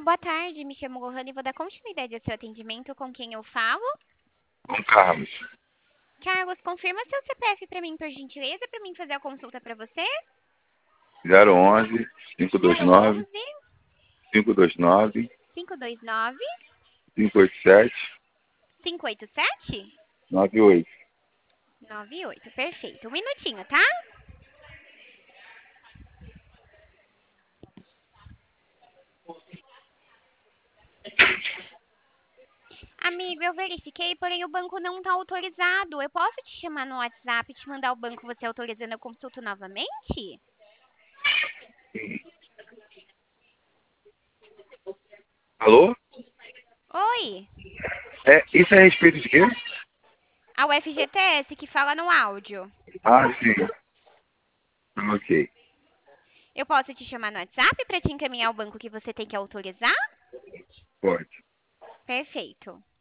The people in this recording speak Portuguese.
boa tarde. Me chamo Lohane e vou dar continuidade ao seu atendimento. Com quem eu falo? Com Carlos. Carlos, confirma seu CPF para mim, por gentileza, para mim fazer a consulta para você. 011 529 011 529 529 587 587 98. 98. Perfeito. Um minutinho, tá? Amigo, eu verifiquei, porém o banco não está autorizado. Eu posso te chamar no WhatsApp e te mandar o banco você autorizando a consulta novamente? Alô? Oi, Isso é a respeito de quê? a UFGTS que fala no áudio. Ah, sim. Ok. Eu posso te chamar no WhatsApp para te encaminhar o banco que você tem que autorizar? Pode. Perfeito.